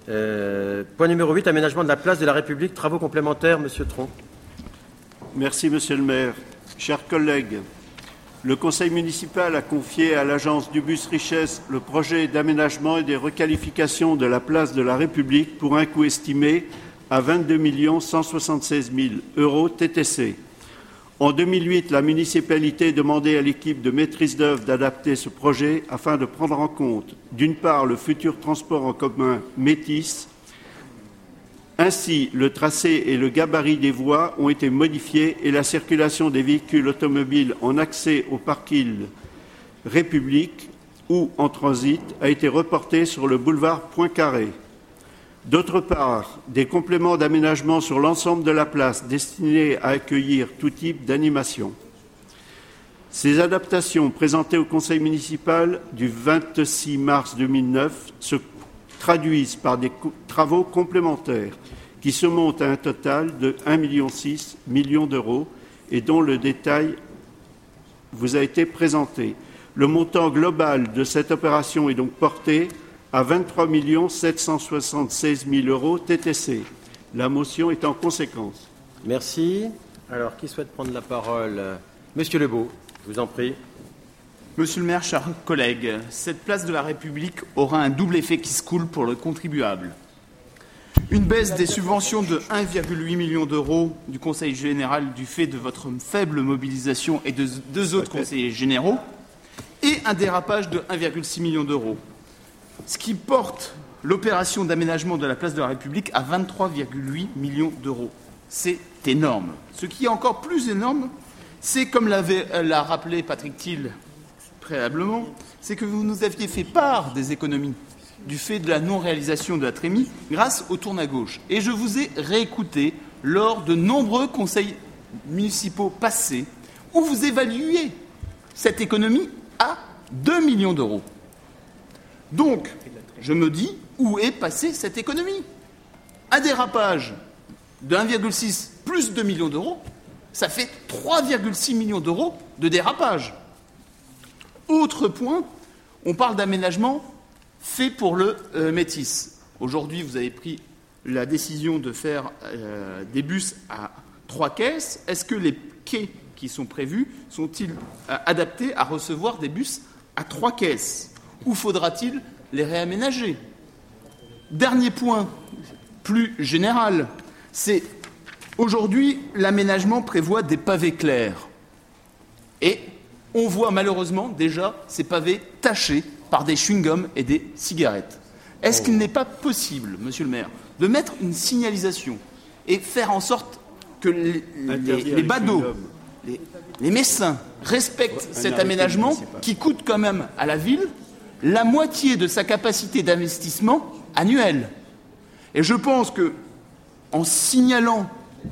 Point numéro 8, aménagement de la place de la République, travaux complémentaires, Monsieur Tron. Merci, Monsieur le maire. Chers collègues, le conseil municipal a confié à l'agence du Bus Richesse le projet d'aménagement et des requalifications de la place de la République pour un coût estimé à 22 176 000 € TTC. En 2008, la municipalité demandait à l'équipe de maîtrise d'œuvre d'adapter ce projet afin de prendre en compte, d'une part, le futur transport en commun Métis. Ainsi, le tracé et le gabarit des voies ont été modifiés et la circulation des véhicules automobiles en accès au parking République ou en transit a été reportée sur le boulevard Poincaré. D'autre part, des compléments d'aménagement sur l'ensemble de la place destinés à accueillir tout type d'animation. Ces adaptations présentées au conseil municipal du 26 mars 2009 se traduisent par des travaux complémentaires qui se montent à un total de 1,6 million d'euros et dont le détail vous a été présenté. Le montant global de cette opération est donc porté à 23 776 000 € TTC. La motion est en conséquence. Merci. Alors, qui souhaite prendre la parole? Monsieur Lebeau, je vous en prie. Monsieur le maire, chers collègues, cette place de la République aura un double effet qui se coule pour le contribuable. Une baisse des subventions de 1,8 million d'euros du Conseil général du fait de votre faible mobilisation et de deux autres conseillers généraux et un dérapage de 1,6 million d'euros. Ce qui porte l'opération d'aménagement de la place de la République à 23,8 millions d'euros. C'est énorme. Ce qui est encore plus énorme, c'est, comme l'a rappelé Patrick Thiel préalablement, c'est que vous nous aviez fait part des économies du fait de la non-réalisation de la Trémi grâce au tourne à gauche. Et je vous ai réécouté lors de nombreux conseils municipaux passés où vous évaluez cette économie à 2 millions d'euros. Donc, je me dis, où est passée cette économie? Un dérapage de 1,6 plus 2 millions d'euros, ça fait 3,6 millions d'euros de dérapage. Autre point, on parle d'aménagement fait pour le Métis. Aujourd'hui, vous avez pris la décision de faire des bus à 3 caisses. Est-ce que les quais qui sont prévus sont-ils adaptés à recevoir des bus à 3 caisses? Ou faudra-t-il les réaménager? Dernier point, plus général, c'est aujourd'hui l'aménagement prévoit des pavés clairs. Et on voit malheureusement déjà ces pavés tachés par des chewing-gums et des cigarettes. Est-ce qu'il n'est pas possible, monsieur le maire, de mettre une signalisation et faire en sorte que les badauds, les Messins respectent cet aménagement qui coûte quand même à la ville la moitié de sa capacité d'investissement annuelle. Et je pense que, en signalant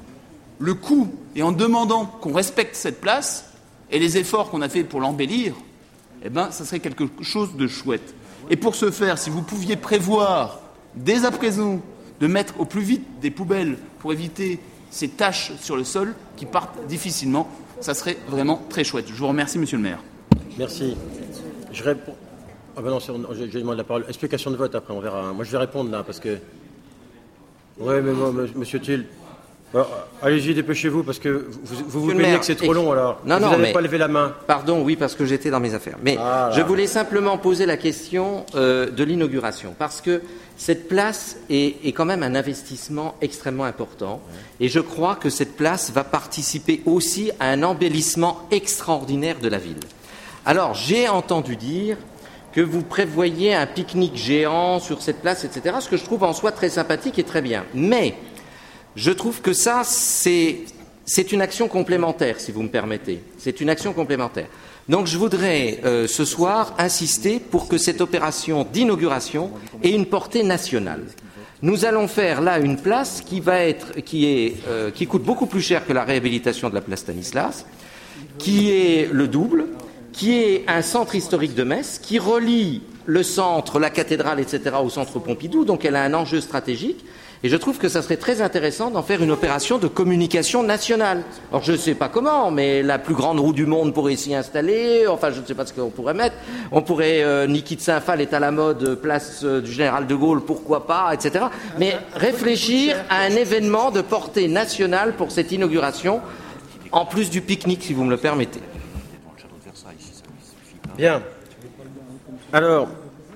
le coût et en demandant qu'on respecte cette place et les efforts qu'on a fait pour l'embellir, eh bien, ça serait quelque chose de chouette. Et pour ce faire, si vous pouviez prévoir, dès à présent, de mettre au plus vite des poubelles pour éviter ces taches sur le sol qui partent difficilement, ça serait vraiment très chouette. Je vous remercie, monsieur le maire. Merci. Je réponds. Ah ben non, j'ai demandé la parole. Explication de vote après, on verra. Moi, je vais répondre là, parce que... Oui, mais moi, monsieur Thiel... Alors, allez-y, dépêchez-vous, parce que vous vous plaignez que c'est trop long, alors. Non, vous n'avez pas levé la main. Pardon, oui, parce que j'étais dans mes affaires. Mais je voulais simplement poser la question de l'inauguration, parce que cette place est quand même un investissement extrêmement important, et je crois que cette place va participer aussi à un embellissement extraordinaire de la ville. Alors, j'ai entendu dire que vous prévoyez un pique-nique géant sur cette place, etc., ce que je trouve en soi très sympathique et très bien. Mais je trouve que ça, c'est une action complémentaire, si vous me permettez. C'est une action complémentaire. Donc je voudrais ce soir insister pour que cette opération d'inauguration ait une portée nationale. Nous allons faire là une place qui coûte beaucoup plus cher que la réhabilitation de la place Stanislas, qui est le double, qui est un centre historique de Metz, qui relie le centre, la cathédrale, etc. au centre Pompidou, donc elle a un enjeu stratégique. Et je trouve que ça serait très intéressant d'en faire une opération de communication nationale. Alors je ne sais pas comment, mais la plus grande roue du monde pourrait s'y installer. Enfin, je ne sais pas ce qu'on pourrait mettre. On pourrait, Niki de Saint-Phal est à la mode, place du Général de Gaulle, pourquoi pas, etc. Mais réfléchir à un événement de portée nationale pour cette inauguration, en plus du pique-nique, si vous me le permettez. Bien. Alors,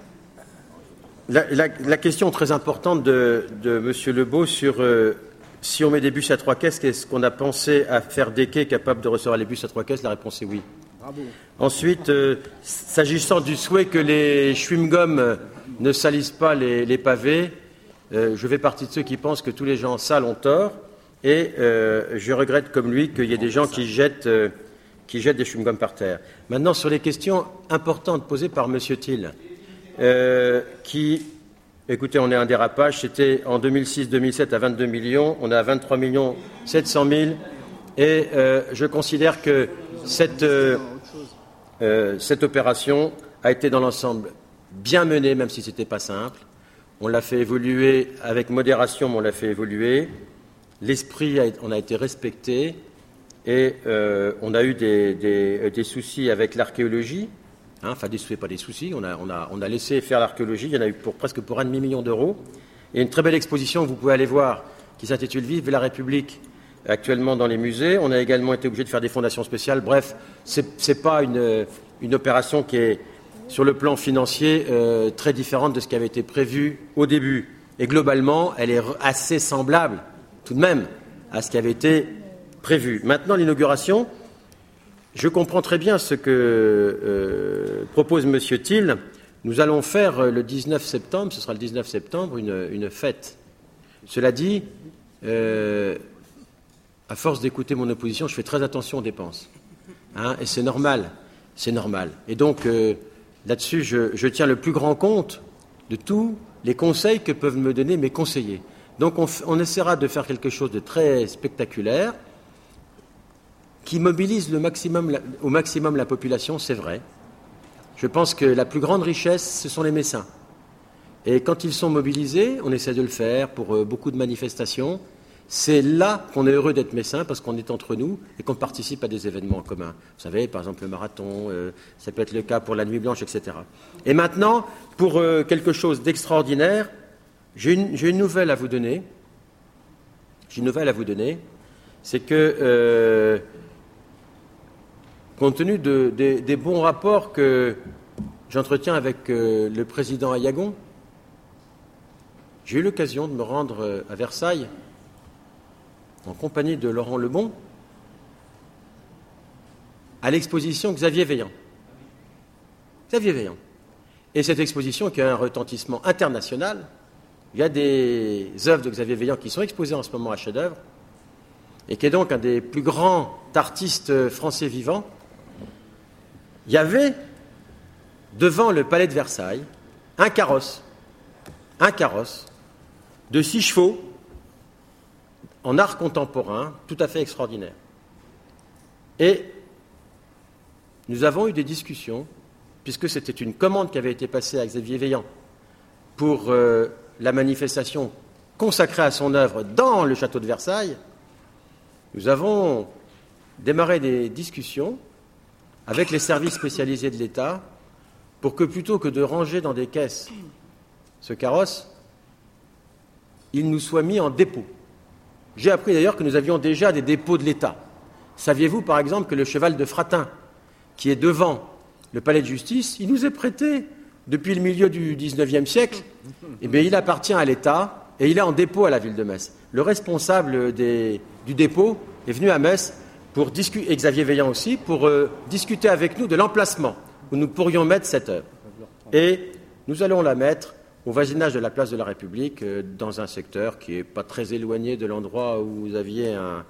la question très importante de M. Lebeau sur si on met des bus à 3 caisses, est-ce qu'on a pensé à faire des quais capables de recevoir les bus à 3 caisses? La réponse est oui. Bravo. Ensuite, s'agissant du souhait que les chewing-gums ne salissent pas les pavés, je fais partie de ceux qui pensent que tous les gens sales ont tort, et je regrette comme lui qu'il y ait des gens qui jettent des chewing-gums par terre. Maintenant, sur les questions importantes posées par M. Thiel, écoutez, on est un dérapage, c'était en 2006-2007 à 22 millions, on est à 23 700 000, et je considère que cette opération a été dans l'ensemble bien menée, même si ce n'était pas simple. On l'a fait évoluer avec modération, mais on l'a fait évoluer. L'esprit on a été respecté, et on a eu des soucis avec l'archéologie. Enfin, pas des soucis, on a laissé faire l'archéologie, il y en a eu presque pour 1,5 million d'euros. Il y a une très belle exposition que vous pouvez aller voir, qui s'intitule « Vive la République », actuellement dans les musées. On a également été obligé de faire des fondations spéciales. Bref, c'est pas une opération qui est, sur le plan financier, très différente de ce qui avait été prévu au début. Et globalement, elle est assez semblable, tout de même, à ce qui avait été prévu. Maintenant, l'inauguration... Je comprends très bien ce que propose M. Thiel. Nous allons faire le 19 septembre, ce sera le 19 septembre, une fête. Cela dit, à force d'écouter mon opposition, je fais très attention aux dépenses. Et c'est normal. Et donc, là-dessus, je tiens le plus grand compte de tous les conseils que peuvent me donner mes conseillers. Donc, on essaiera de faire quelque chose de très spectaculaire, qui mobilise au maximum la population, c'est vrai. Je pense que la plus grande richesse, ce sont les mécènes. Et quand ils sont mobilisés, on essaie de le faire pour beaucoup de manifestations. C'est là qu'on est heureux d'être mécène, parce qu'on est entre nous et qu'on participe à des événements en commun. Vous savez, par exemple, le marathon, ça peut être le cas pour la Nuit Blanche, etc. Et maintenant, pour quelque chose d'extraordinaire, j'ai une nouvelle à vous donner. C'est que... compte tenu des bons rapports que j'entretiens avec le président Ayagon, j'ai eu l'occasion de me rendre à Versailles en compagnie de Laurent Lebon à l'exposition Xavier Veillant. Et cette exposition qui a un retentissement international, il y a des œuvres de Xavier Veillant qui sont exposées en ce moment à chef-d'œuvre, et qui est donc un des plus grands artistes français vivants. Il y avait, devant le palais de Versailles, un carrosse de 6 chevaux en art contemporain, tout à fait extraordinaire. Et nous avons eu des discussions, puisque c'était une commande qui avait été passée à Xavier Veillant pour la manifestation consacrée à son œuvre dans le château de Versailles. Nous avons démarré des discussions avec les services spécialisés de l'État pour que, plutôt que de ranger dans des caisses ce carrosse, il nous soit mis en dépôt. J'ai appris d'ailleurs que nous avions déjà des dépôts de l'État. Saviez-vous, par exemple, que le cheval de Fratin, qui est devant le palais de justice, il nous est prêté depuis le milieu du XIXe siècle. Eh bien, il appartient à l'État et il est en dépôt à la ville de Metz. Le responsable du dépôt est venu à Metz pour discuter, et Xavier Veillant aussi, pour discuter avec nous de l'emplacement où nous pourrions mettre cette œuvre. Et nous allons la mettre au voisinage de la place de la République, dans un secteur qui n'est pas très éloigné de l'endroit où vous aviez un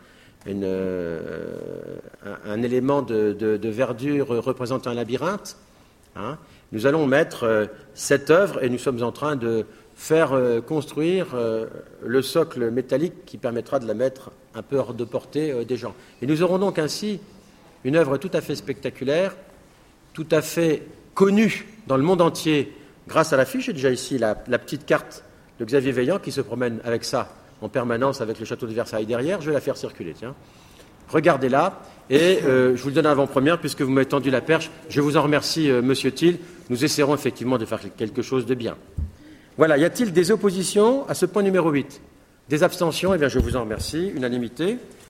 élément de verdure représentant un labyrinthe. Nous allons mettre cette œuvre et nous sommes en train de faire construire le socle métallique qui permettra de la mettre un peu hors de portée des gens. Et nous aurons donc ainsi une œuvre tout à fait spectaculaire, tout à fait connue dans le monde entier grâce à l'affiche, j'ai déjà ici la petite carte de Xavier Veillant qui se promène avec ça en permanence avec le château de Versailles derrière. Je vais la faire circuler, tiens. Regardez-la, et je vous le donne en avant-première puisque vous m'avez tendu la perche. Je vous en remercie, Monsieur Thiel. Nous essaierons effectivement de faire quelque chose de bien. Voilà, y a-t-il des oppositions à ce point numéro 8? Des abstentions? Eh bien, je vous en remercie. Unanimité.